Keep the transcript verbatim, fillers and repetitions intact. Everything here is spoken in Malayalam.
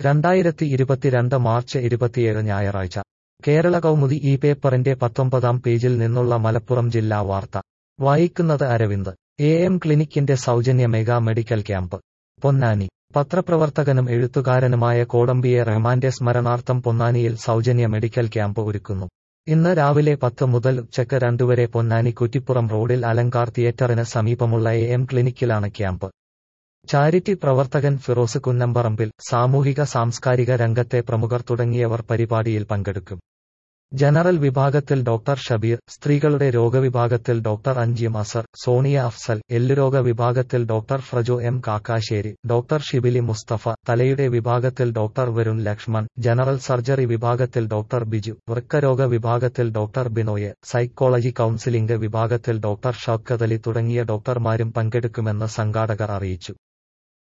രണ്ടായിരത്തി ഇരുപത്തിരണ്ട് മാർച്ച് ഇരുപത്തിയേഴ് ഞായറാഴ്ച കേരള കൗമുദി ഈ പേപ്പറിന്റെ പത്തൊമ്പതാം പേജിൽ നിന്നുള്ള മലപ്പുറം ജില്ലാ വാർത്ത വായിക്കുന്നത് അരവിന്ദ്. എ എം ക്ലിനിക്കിന്റെ സൗജന്യ മെഗാ മെഡിക്കൽ ക്യാമ്പ്. പൊന്നാനി. പത്രപ്രവർത്തകനും എഴുത്തുകാരനുമായ കോടമ്പിയെ റഹ്മാന്റെ സ്മരണാർത്ഥം പൊന്നാനിയിൽ സൗജന്യ മെഡിക്കൽ ക്യാമ്പ് ഒരുക്കുന്നു. ഇന്ന് രാവിലെ പത്ത് മുതൽ ഉച്ചയ്ക്ക് രണ്ടുവരെ പൊന്നാനി കുറ്റിപ്പുറം റോഡിൽ അലങ്കാർ തിയേറ്ററിന് സമീപമുള്ള എ എം ക്ലിനിക്കിലാണ് ക്യാമ്പ്. ചാരിറ്റി പ്രവർത്തകൻ ഫിറോസ് കുന്നംപറമ്പിൽ, സാമൂഹിക സാംസ്കാരിക രംഗത്തെ പ്രമുഖർ തുടങ്ങിയവർ പരിപാടിയിൽ പങ്കെടുക്കും. ജനറൽ വിഭാഗത്തിൽ ഡോക്ടർ ഷബീർ, സ്ത്രീകളുടെ രോഗവിഭാഗത്തിൽ ഡോക്ടർ അഞ്ജിം അസർ, സോണിയ അഫ്സൽ, എല്ലുരോഗ വിഭാഗത്തിൽ doctor Frejo M Kakkassery, doctor Shibili Musthafa, തലയുടെ വിഭാഗത്തിൽ doctor Varun Lakshman, general surgery വിഭാഗത്തിൽ ഡോക്ടർ ബിജു, വൃക്കരോഗ വിഭാഗത്തിൽ ഡോക്ടർ ബിനോയ്, സൈക്കോളജി കൗൺസിലിംഗ് വിഭാഗത്തിൽ ഡോക്ടർ ഷൗക്കത്ത് അലി തുടങ്ങിയ ഡോക്ടർമാരും പങ്കെടുക്കുമെന്ന് സംഘാടകർ അറിയിച്ചു.